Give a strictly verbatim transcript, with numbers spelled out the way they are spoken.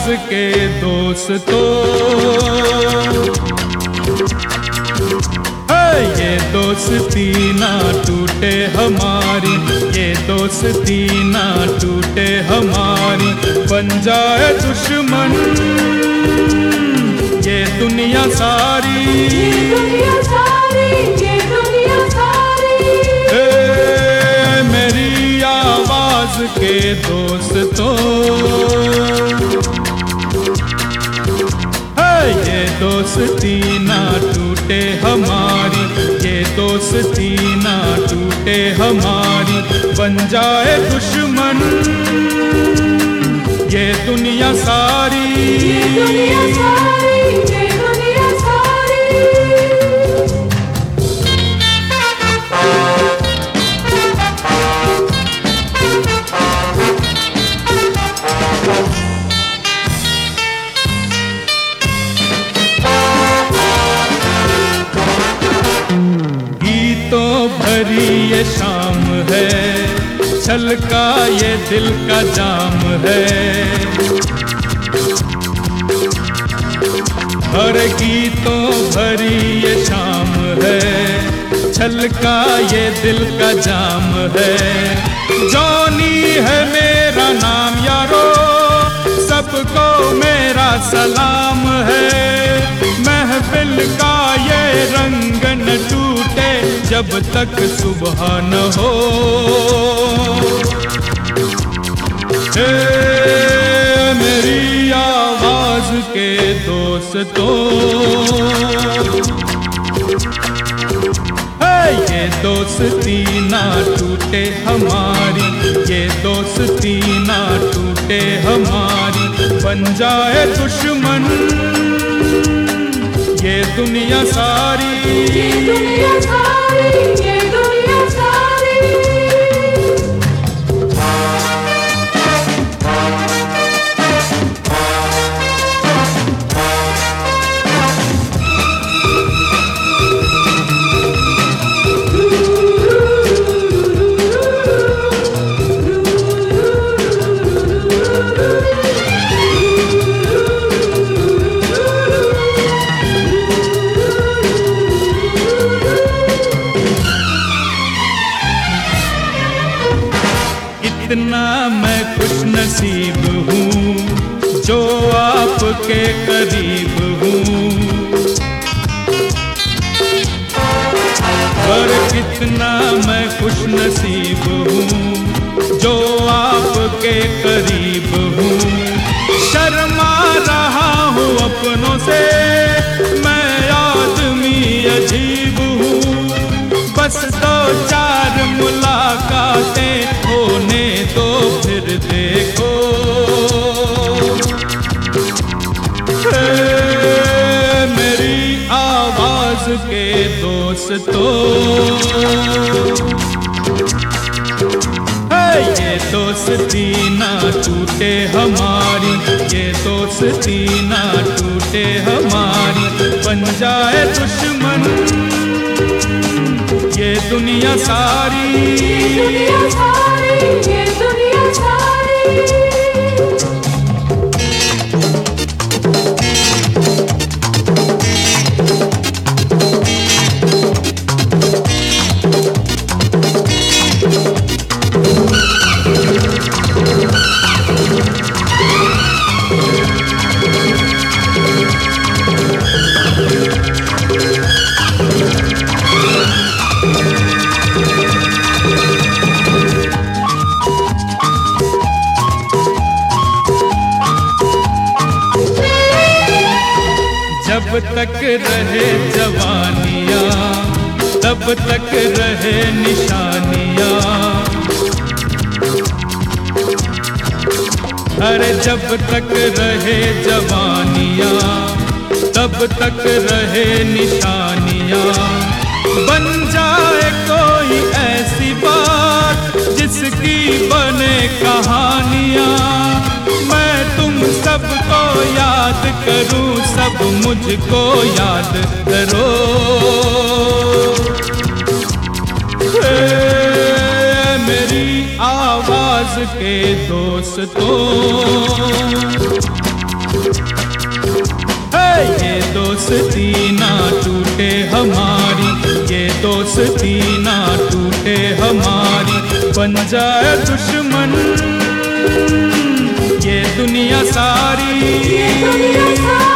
के दोस्तों, ये दोस्ती ना टूटे हमारी, ये दोस्ती ना टूटे हमारी। बन जाए दुश्मन ये दुनिया सारी, ये दुनिया सारी, ये दुनिया सारी। ए, मेरी आवाज के दोस्तों, ये दोस्ती ना टूटे हमारी, ये दोस्ती ना टूटे हमारी। बन जाए दुश्मन ये दुनिया सारी, ये दुनिया सारी, ये दुनिया सारी। भरी ये शाम है, छलका ये दिल का जाम है। हर गीतों भरी ये शाम है, छलका ये दिल का जाम है। जॉनी है मेरा नाम यारो, सबको मेरा सलाम है। महफिल का ये रंग न टूटे जब तक सुबह न हो। ए, मेरी आवाज के दोस्तों, ये दोस्ती ना टूटे हमारी, ये दोस्ती ना टूटे हमारी। बन जाए दुश्मन ये दुनिया सारी, ये दुनिया सारी, ये दुनिया सारी। इतना मैं खुश नसीब हूँ जो आपके करीब हूँ, पर कितना मैं खुश नसीब हूँ जो आपके करीब हूँ। शर्मा रहा हूँ अपनों से मैं आदमी अजीब हूँ, बस दो चार मुलाकातें होने दो फिर देखो। ए, मेरी आवाज के दोस्तों, ये दोस्ती ना टूटे हमारी, ये दोस्ती ना टूटे हमारी। बन जाए दुश्मन ये दुनिया सारी, ये दुनिया सारी, ये दुनिया सारी। जब तक रहे जवानियाँ तब तक रहे निशानियाँ, अरे जब तक रहे जवानियाँ तब तक रहे निशानियाँ। बन जाए कोई ऐसी बात जिसकी बने कहानियाँ, मैं तुम सबको याद करूं, सब मुझको याद करो। ए, मेरी आवाज के दोस्तों, है ये दोस्ती ना टूटे हमारी, ये दोस्ती ना टूटे हमारी। बन जाए दुश्मन ये दुनिया सारी, ये दुनिया सारी